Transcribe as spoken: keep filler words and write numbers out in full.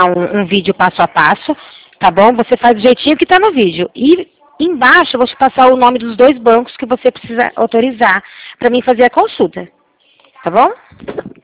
ensinar um, um vídeo passo a passo, tá bom? Você faz do jeitinho que está no vídeo. E embaixo eu vou te passar o nome dos dois bancos que você precisa autorizar para mim fazer a consulta, tá bom?